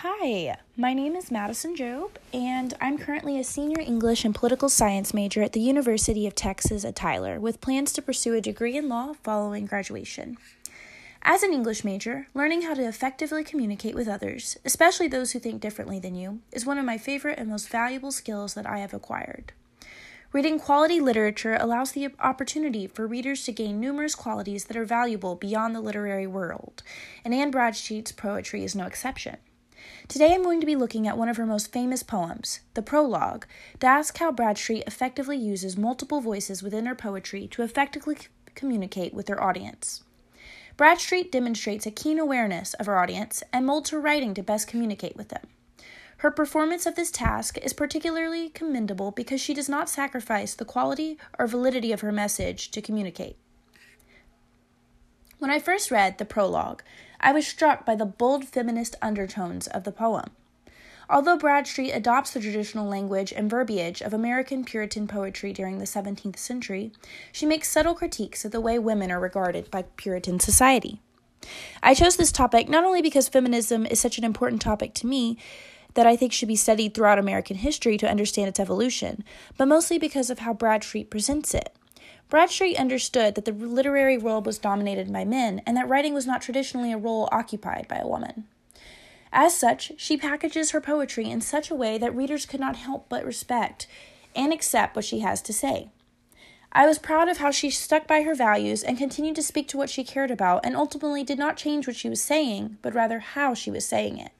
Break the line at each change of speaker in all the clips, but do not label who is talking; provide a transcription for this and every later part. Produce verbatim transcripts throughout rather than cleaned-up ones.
Hi, my name is Madison Job, and I'm currently a senior English and political science major at the University of Texas at Tyler, with plans to pursue a degree in law following graduation. As an English major, learning how to effectively communicate with others, especially those who think differently than you, is one of my favorite and most valuable skills that I have acquired. Reading quality literature allows the opportunity for readers to gain numerous qualities that are valuable beyond the literary world, and Anne Bradstreet's poetry is no exception. Today I'm going to be looking at one of her most famous poems, the Prologue, to ask how Bradstreet effectively uses multiple voices within her poetry to effectively c- communicate with her audience. Bradstreet demonstrates a keen awareness of her audience and molds her writing to best communicate with them. Her performance of this task is particularly commendable because she does not sacrifice the quality or validity of her message to communicate. When I first read the Prologue, I was struck by the bold feminist undertones of the poem. Although Bradstreet adopts the traditional language and verbiage of American Puritan poetry during the seventeenth century, she makes subtle critiques of the way women are regarded by Puritan society. I chose this topic not only because feminism is such an important topic to me that I think should be studied throughout American history to understand its evolution, but mostly because of how Bradstreet presents it. Bradstreet understood that the literary world was dominated by men and that writing was not traditionally a role occupied by a woman. As such, she packages her poetry in such a way that readers could not help but respect and accept what she has to say. I was proud of how she stuck by her values and continued to speak to what she cared about and ultimately did not change what she was saying, but rather how she was saying it.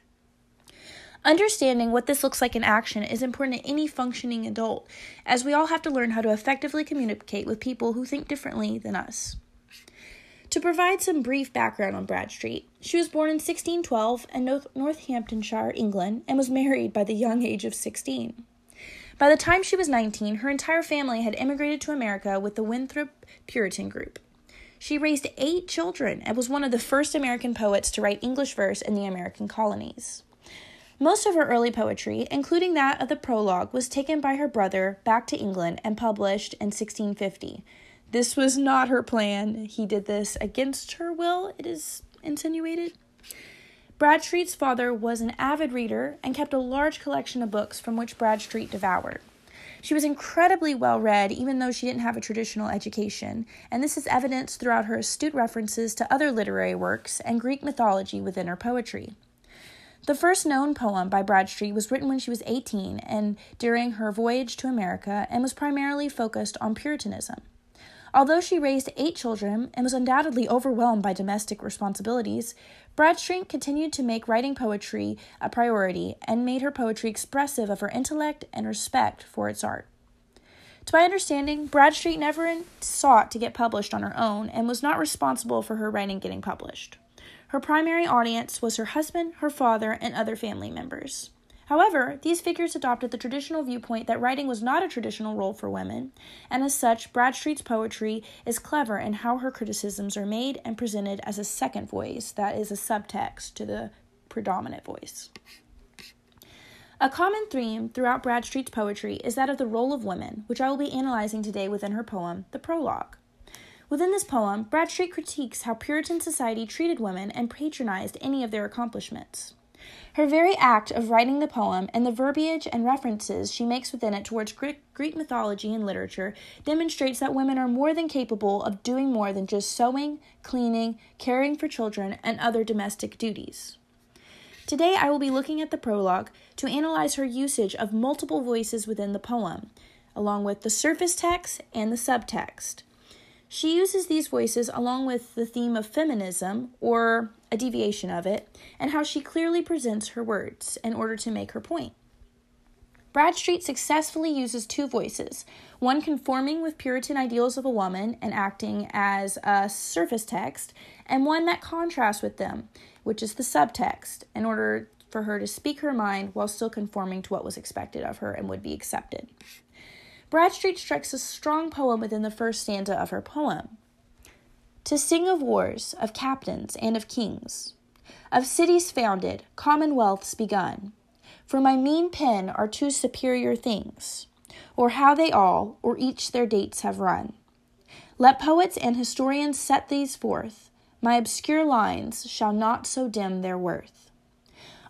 Understanding what this looks like in action is important to any functioning adult, as we all have to learn how to effectively communicate with people who think differently than us. To provide some brief background on Bradstreet, she was born in sixteen twelve in North- Northamptonshire, England, and was married by the young age of sixteen. By the time she was nineteen, her entire family had immigrated to America with the Winthrop Puritan Group. She raised eight children and was one of the first American poets to write English verse in the American colonies. Most of her early poetry, including that of the Prologue, was taken by her brother back to England and published in sixteen fifty. This was not her plan. He did this against her will, it is insinuated. Bradstreet's father was an avid reader and kept a large collection of books from which Bradstreet devoured. She was incredibly well-read, even though she didn't have a traditional education, and this is evidenced throughout her astute references to other literary works and Greek mythology within her poetry. The first known poem by Bradstreet was written when she was eighteen and during her voyage to America and was primarily focused on Puritanism. Although she raised eight children and was undoubtedly overwhelmed by domestic responsibilities, Bradstreet continued to make writing poetry a priority and made her poetry expressive of her intellect and respect for its art. To my understanding, Bradstreet never sought to get published on her own and was not responsible for her writing getting published. Her primary audience was her husband, her father, and other family members. However, these figures adopted the traditional viewpoint that writing was not a traditional role for women, and as such, Bradstreet's poetry is clever in how her criticisms are made and presented as a second voice that is a subtext to the predominant voice. A common theme throughout Bradstreet's poetry is that of the role of women, which I will be analyzing today within her poem, The Prologue. Within this poem, Bradstreet critiques how Puritan society treated women and patronized any of their accomplishments. Her very act of writing the poem and the verbiage and references she makes within it towards Greek mythology and literature demonstrates that women are more than capable of doing more than just sewing, cleaning, caring for children, and other domestic duties. Today I will be looking at the prologue to analyze her usage of multiple voices within the poem, along with the surface text and the subtext. She uses these voices along with the theme of feminism, or a deviation of it, and how she clearly presents her words in order to make her point. Bradstreet successfully uses two voices, one conforming with Puritan ideals of a woman and acting as a surface text, and one that contrasts with them, which is the subtext, in order for her to speak her mind while still conforming to what was expected of her and would be accepted. Bradstreet strikes a strong poem within the first stanza of her poem. To sing of wars, of captains, and of kings, of cities founded, commonwealths begun, for my mean pen are two superior things, or how they all, or each their dates have run. Let poets and historians set these forth, my obscure lines shall not so dim their worth.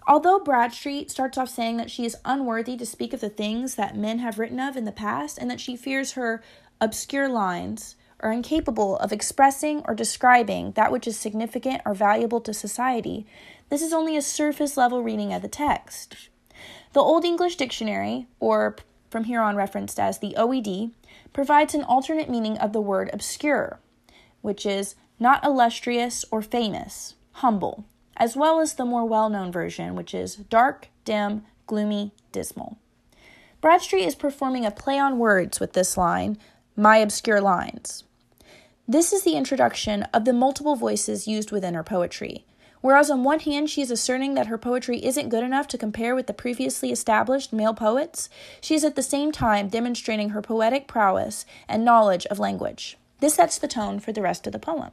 Although Bradstreet starts off saying that she is unworthy to speak of the things that men have written of in the past and that she fears her obscure lines are incapable of expressing or describing that which is significant or valuable to society, this is only a surface-level reading of the text. The Old English Dictionary, or from here on referenced as the O E D, provides an alternate meaning of the word obscure, which is not illustrious or famous, humble, as well as the more well-known version, which is dark, dim, gloomy, dismal. Bradstreet is performing a play on words with this line, my obscure lines. This is the introduction of the multiple voices used within her poetry. Whereas on one hand, she is asserting that her poetry isn't good enough to compare with the previously established male poets, she is at the same time demonstrating her poetic prowess and knowledge of language. This sets the tone for the rest of the poem.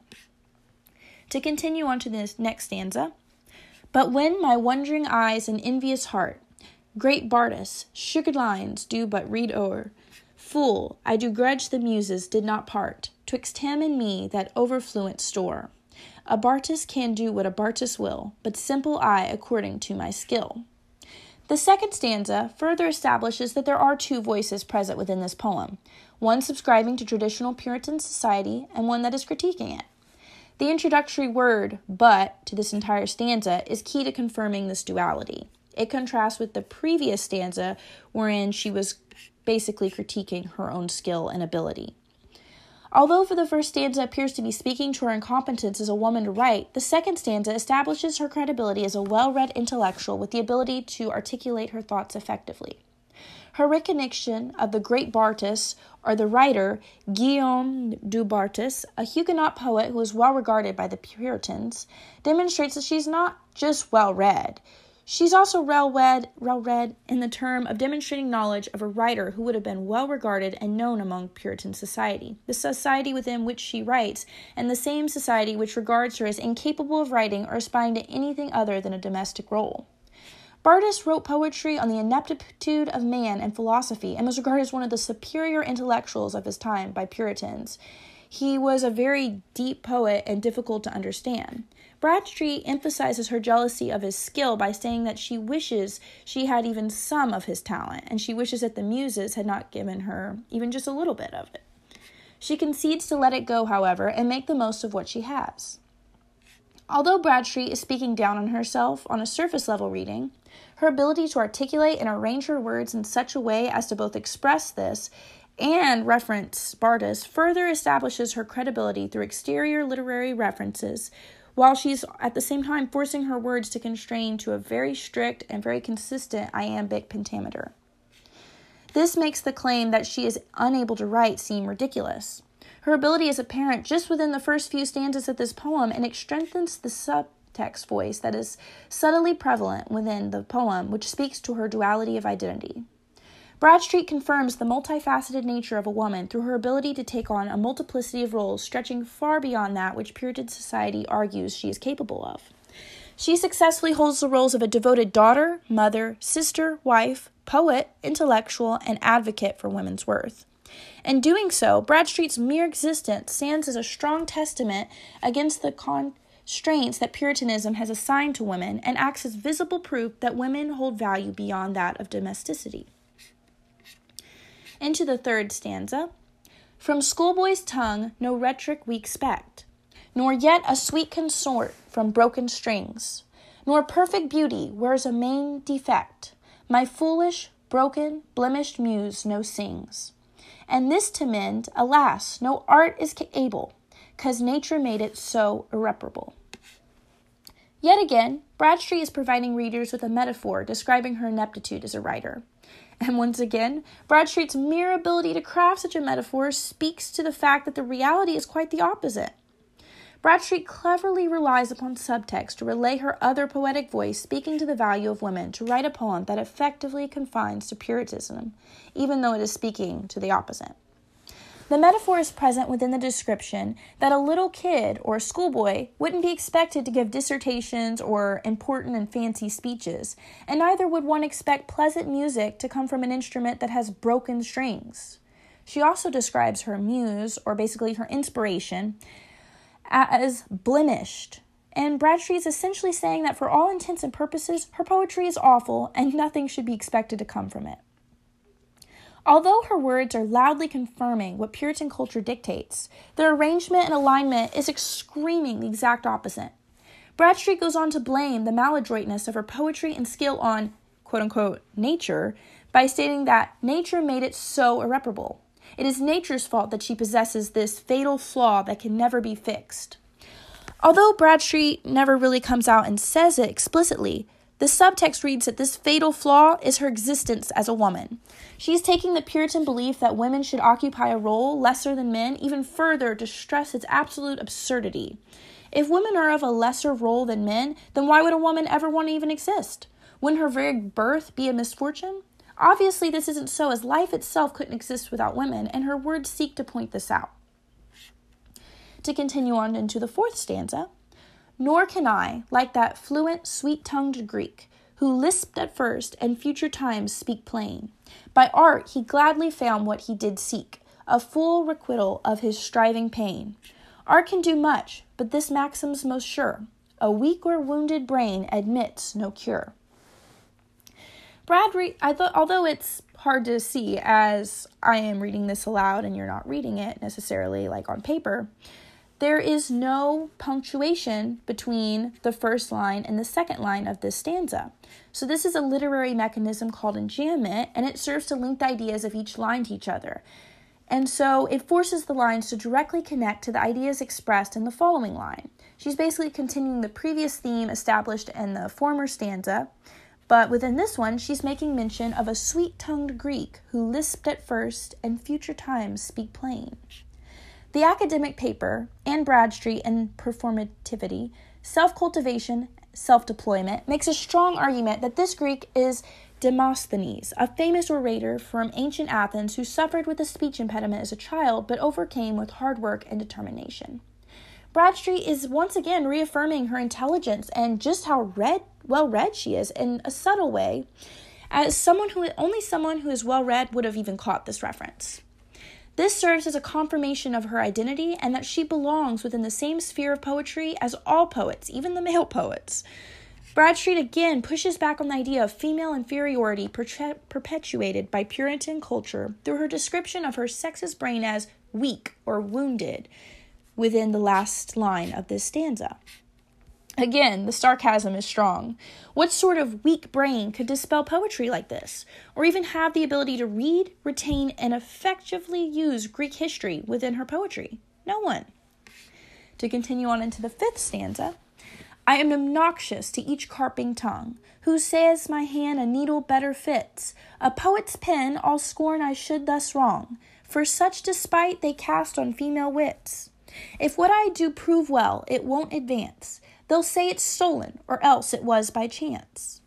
To continue on to this next stanza, but when my wondering eyes and envious heart, great Bardas, sugared lines do but read o'er, fool, I do grudge the muses did not part, twixt him and me that overfluent store. A Bartus can do what a Bartus will, but simple I according to my skill. The second stanza further establishes that there are two voices present within this poem, one subscribing to traditional Puritan society and one that is critiquing it. The introductory word, but, to this entire stanza is key to confirming this duality. It contrasts with the previous stanza wherein she was basically critiquing her own skill and ability. Although for the first stanza appears to be speaking to her incompetence as a woman to write, the second stanza establishes her credibility as a well-read intellectual with the ability to articulate her thoughts effectively. Her recognition of the great Bartas, or the writer Guillaume du Bartas, a Huguenot poet who was well regarded by the Puritans, demonstrates that she's not just well-read. She's also well-read, well-read in the term of demonstrating knowledge of a writer who would have been well-regarded and known among Puritan society, the society within which she writes, and the same society which regards her as incapable of writing or aspiring to anything other than a domestic role. Bardas wrote poetry on the ineptitude of man and philosophy and was regarded as one of the superior intellectuals of his time by Puritans. He was a very deep poet and difficult to understand. Bradstreet emphasizes her jealousy of his skill by saying that she wishes she had even some of his talent, and she wishes that the muses had not given her even just a little bit of it. She concedes to let it go, however, and make the most of what she has. Although Bradstreet is speaking down on herself on a surface-level reading, her ability to articulate and arrange her words in such a way as to both express this and reference Bardas further establishes her credibility through exterior literary references, while she's at the same time forcing her words to constrain to a very strict and very consistent iambic pentameter. This makes the claim that she is unable to write seem ridiculous. Her ability is apparent just within the first few stanzas of this poem, and it strengthens the subtext voice that is subtly prevalent within the poem, which speaks to her duality of identity. Bradstreet confirms the multifaceted nature of a woman through her ability to take on a multiplicity of roles stretching far beyond that which Puritan society argues she is capable of. She successfully holds the roles of a devoted daughter, mother, sister, wife, poet, intellectual, and advocate for women's worth. In doing so, Bradstreet's mere existence stands as a strong testament against the constraints that Puritanism has assigned to women and acts as visible proof that women hold value beyond that of domesticity. Into the third stanza. From schoolboy's tongue no rhetoric we expect, nor yet a sweet consort from broken strings, nor perfect beauty wears a main defect. My foolish, broken, blemished muse no sings. And this to mend, alas, no art is able, 'cause nature made it so irreparable. Yet again, Bradstreet is providing readers with a metaphor describing her ineptitude as a writer. And once again, Bradstreet's mere ability to craft such a metaphor speaks to the fact that the reality is quite the opposite. Bradstreet cleverly relies upon subtext to relay her other poetic voice, speaking to the value of women, to write a poem that effectively confines to Puritanism, even though it is speaking to the opposite. The metaphor is present within the description that a little kid or a schoolboy wouldn't be expected to give dissertations or important and fancy speeches, and neither would one expect pleasant music to come from an instrument that has broken strings. She also describes her muse, or basically her inspiration, as blemished and Bradstreet is essentially saying that for all intents and purposes, her poetry is awful and nothing should be expected to come from it. Although her words are loudly confirming what Puritan culture dictates, their arrangement and alignment is screaming the exact opposite. Bradstreet goes on to blame the maladroitness of her poetry and skill on, quote-unquote, nature, by stating that nature made it so irreparable. It is nature's fault that she possesses this fatal flaw that can never be fixed. Although Bradstreet never really comes out and says it explicitly, the subtext reads that this fatal flaw is her existence as a woman. She is taking the Puritan belief that women should occupy a role lesser than men even further to stress its absolute absurdity. If women are of a lesser role than men, then why would a woman ever want to even exist? Wouldn't her very birth be a misfortune? Obviously, this isn't so, as life itself couldn't exist without women, and her words seek to point this out. To continue on into the fourth stanza, nor can I, like that fluent, sweet-tongued Greek, who lisped at first and future times speak plain. By art he gladly found what he did seek, a full requital of his striving pain. Art can do much, but this maxim's most sure. A weak or wounded brain admits no cure. Bradstreet, I thought, although it's hard to see as I am reading this aloud and you're not reading it necessarily like on paper, there is no punctuation between the first line and the second line of this stanza. So this is a literary mechanism called enjambment, and it serves to link the ideas of each line to each other. And so it forces the lines to directly connect to the ideas expressed in the following line. She's basically continuing the previous theme established in the former stanza, but within this one, she's making mention of a sweet-tongued Greek who lisped at first and future times speak plain. The academic paper, and Bradstreet and performativity, self-cultivation, self-deployment, makes a strong argument that this Greek is Demosthenes, a famous orator from ancient Athens who suffered with a speech impediment as a child but overcame with hard work and determination. Bradstreet is once again reaffirming her intelligence and just how read, well-read she is in a subtle way, as someone who only someone who is well-read would have even caught this reference. This serves as a confirmation of her identity and that she belongs within the same sphere of poetry as all poets, even the male poets. Bradstreet again pushes back on the idea of female inferiority perpe- perpetuated by Puritan culture through her description of her sexist brain as weak or wounded within the last line of this stanza. Again, the sarcasm is strong. What sort of weak brain could dispel poetry like this, or even have the ability to read, retain, and effectively use Greek history within her poetry? No one. To continue on into the fifth stanza, I am obnoxious to each carping tongue, who says my hand a needle better fits. A poet's pen all scorn I should thus wrong, for such despite they cast on female wits. If what I do prove well, it won't advance. They'll say it's stolen, or else it was by chance.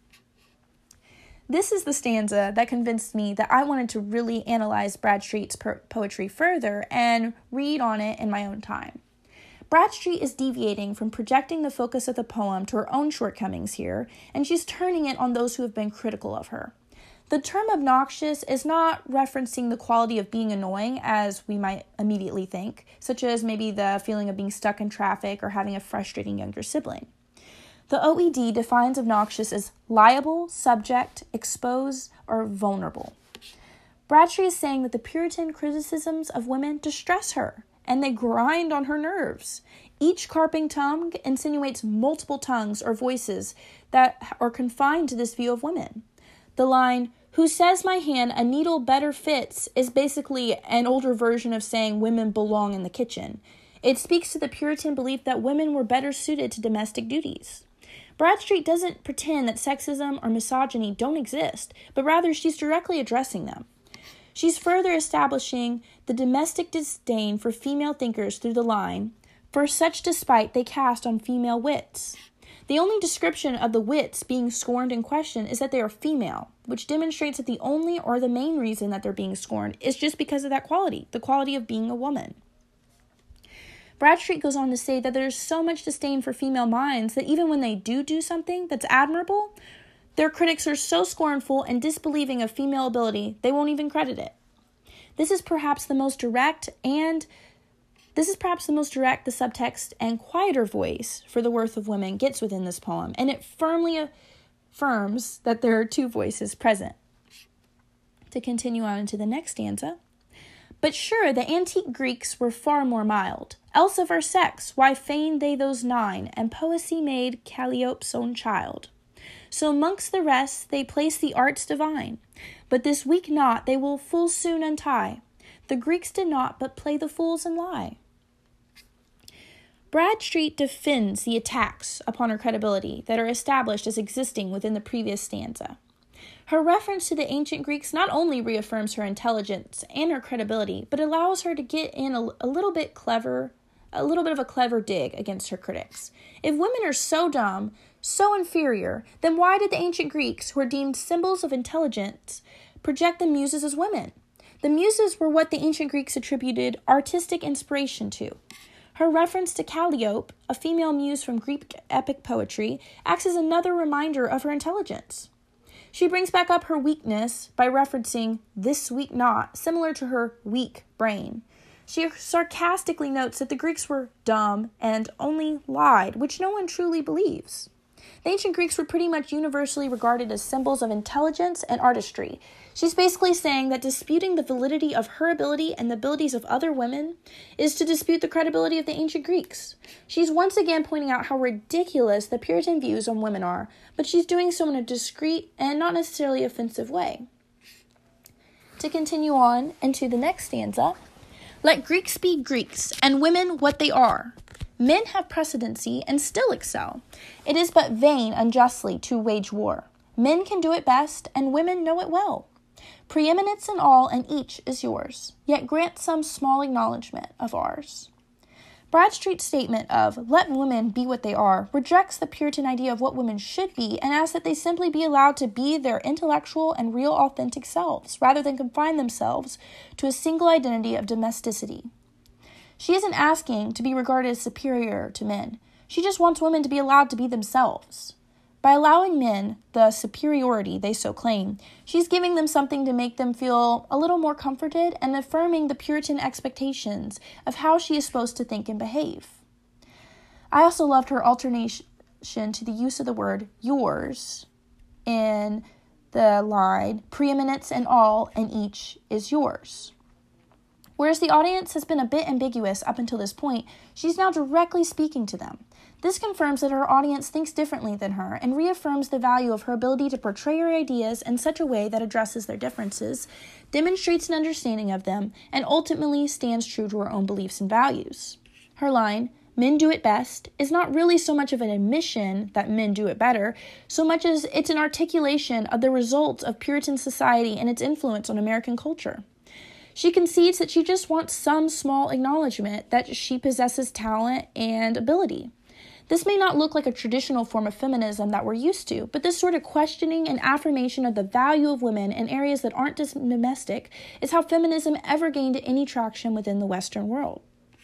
This is the stanza that convinced me that I wanted to really analyze Bradstreet's per- poetry further and read on it in my own time. Bradstreet is deviating from projecting the focus of the poem to her own shortcomings here, and she's turning it on those who have been critical of her. The term obnoxious is not referencing the quality of being annoying as we might immediately think, such as maybe the feeling of being stuck in traffic or having a frustrating younger sibling. The O E D defines obnoxious as liable, subject, exposed, or vulnerable. Bradstreet is saying that the Puritan criticisms of women distress her, and they grind on her nerves. Each carping tongue insinuates multiple tongues or voices that are confined to this view of women. The line, who says my hand a needle better fits, is basically an older version of saying women belong in the kitchen. It speaks to the Puritan belief that women were better suited to domestic duties. Bradstreet doesn't pretend that sexism or misogyny don't exist, but rather she's directly addressing them. She's further establishing the domestic disdain for female thinkers through the line, for such despite they cast on female wits. The only description of the wits being scorned in question is that they are female, which demonstrates that the only or the main reason that they're being scorned is just because of that quality, the quality of being a woman. Bradstreet goes on to say that there's so much disdain for female minds that even when they do do something that's admirable, their critics are so scornful and disbelieving of female ability, they won't even credit it. This is perhaps the most direct and This is perhaps the most direct the subtext and quieter voice for the worth of women gets within this poem, and it firmly affirms that there are two voices present. To continue on into the next stanza. But sure, the antique Greeks were far more mild, else of our sex, why feigned they those nine, and poesy made Calliope's own child? So amongst the rest they place the arts divine, but this weak knot they will full soon untie. The Greeks did not but play the fools and lie. Bradstreet defends the attacks upon her credibility that are established as existing within the previous stanza. Her reference to the ancient Greeks not only reaffirms her intelligence and her credibility, but allows her to get in a, a little bit clever, a little bit of a clever dig against her critics. If women are so dumb, so inferior, then why did the ancient Greeks, who are deemed symbols of intelligence, project the muses as women? The muses were what the ancient Greeks attributed artistic inspiration to. Her reference to Calliope, a female muse from Greek epic poetry, acts as another reminder of her intelligence. She brings back up her weakness by referencing this weak knot, similar to her weak brain. She sarcastically notes that the Greeks were dumb and only lied, which no one truly believes. The ancient Greeks were pretty much universally regarded as symbols of intelligence and artistry. She's basically saying that disputing the validity of her ability and the abilities of other women is to dispute the credibility of the ancient Greeks. She's once again pointing out how ridiculous the Puritan views on women are, but she's doing so in a discreet and not necessarily offensive way. To continue on into the next stanza, let Greeks be Greeks, and women what they are. Men have precedency and still excel. It is but vain unjustly to wage war. Men can do it best, and women know it well. Preeminence in all and each is yours, yet grant some small acknowledgement of ours. Bradstreet's statement of, let women be what they are, rejects the Puritan idea of what women should be and asks that they simply be allowed to be their intellectual and real authentic selves, rather than confine themselves to a single identity of domesticity. She isn't asking to be regarded as superior to men. She just wants women to be allowed to be themselves. By allowing men the superiority they so claim, she's giving them something to make them feel a little more comforted and affirming the Puritan expectations of how she is supposed to think and behave. I also loved her alternation to the use of the word yours in the line, preeminence in all and each is yours. Whereas the audience has been a bit ambiguous up until this point, she's now directly speaking to them. This confirms that her audience thinks differently than her and reaffirms the value of her ability to portray her ideas in such a way that addresses their differences, demonstrates an understanding of them, and ultimately stands true to her own beliefs and values. Her line, men do it best, is not really so much of an admission that men do it better, so much as it's an articulation of the results of Puritan society and its influence on American culture. She concedes that she just wants some small acknowledgement that she possesses talent and ability. This may not look like a traditional form of feminism that we're used to, but this sort of questioning and affirmation of the value of women in areas that aren't just domestic is how feminism ever gained any traction within the Western world.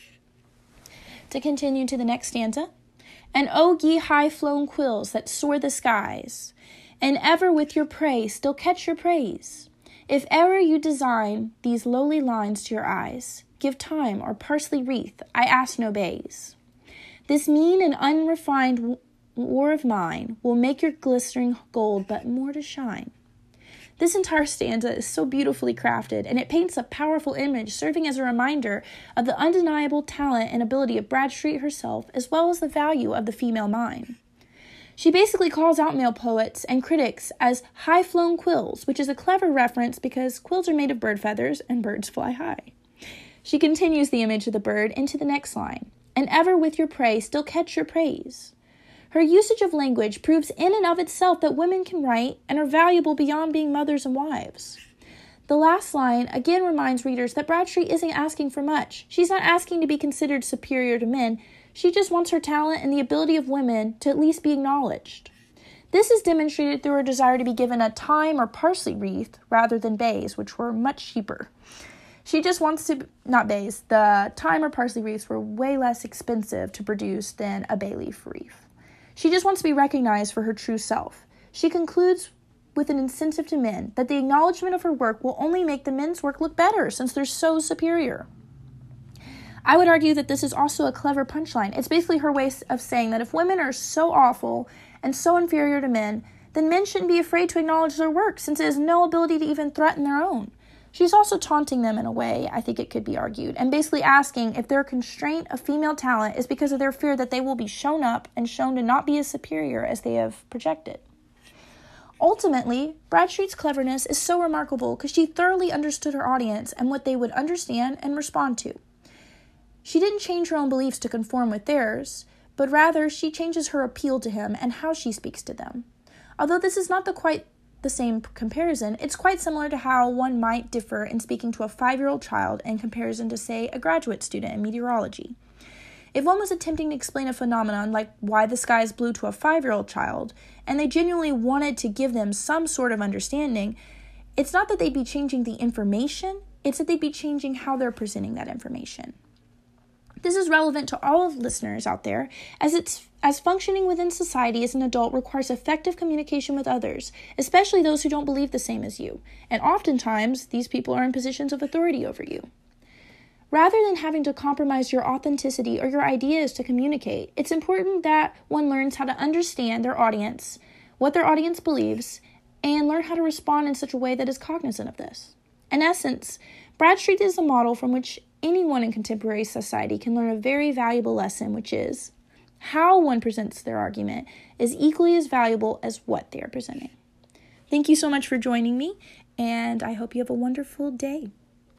To continue to the next stanza, and O ye high-flown quills that soar the skies, and ever with your prey still catch your praise. If e'er you design these lowly lines to your eyes, give time or parsley wreath, I ask no bays. This mean and unrefined war of mine will make your glistering gold but more to shine. This entire stanza is so beautifully crafted, and it paints a powerful image serving as a reminder of the undeniable talent and ability of Bradstreet herself, as well as the value of the female mind. She basically calls out male poets and critics as high-flown quills, which is a clever reference because quills are made of bird feathers and birds fly high. She continues the image of the bird into the next line, and ever with your prey still catch your praise. Her usage of language proves in and of itself that women can write and are valuable beyond being mothers and wives. The last line again reminds readers that Bradstreet isn't asking for much. She's not asking to be considered superior to men. She just wants her talent and the ability of women to at least be acknowledged. This is demonstrated through her desire to be given a thyme or parsley wreath rather than bays, which were much cheaper. She just wants to, not bays, the thyme or parsley wreaths were way less expensive to produce than a bay leaf wreath. She just wants to be recognized for her true self. She concludes with an incentive to men that the acknowledgement of her work will only make the men's work look better since they're so superior. I would argue that this is also a clever punchline. It's basically her way of saying that if women are so awful and so inferior to men, then men shouldn't be afraid to acknowledge their work, since it has no ability to even threaten their own. She's also taunting them in a way, I think it could be argued, and basically asking if their constraint of female talent is because of their fear that they will be shown up and shown to not be as superior as they have projected. Ultimately, Bradstreet's cleverness is so remarkable because she thoroughly understood her audience and what they would understand and respond to. She didn't change her own beliefs to conform with theirs, but rather she changes her appeal to him and how she speaks to them. Although this is not the quite the same comparison, it's quite similar to how one might differ in speaking to a five-year-old child in comparison to, say, a graduate student in meteorology. If one was attempting to explain a phenomenon like why the sky is blue to a five-year-old child, and they genuinely wanted to give them some sort of understanding, it's not that they'd be changing the information, it's that they'd be changing how they're presenting that information. This is relevant to all of listeners out there, as it's as functioning within society as an adult requires effective communication with others, especially those who don't believe the same as you, and oftentimes these people are in positions of authority over you. Rather than having to compromise your authenticity or your ideas to communicate, it's important that one learns how to understand their audience, what their audience believes, and learn how to respond in such a way that is cognizant of this. In essence, Bradstreet is a model from which anyone in contemporary society can learn a very valuable lesson, which is how one presents their argument is equally as valuable as what they are presenting. Thank you so much for joining me, and I hope you have a wonderful day.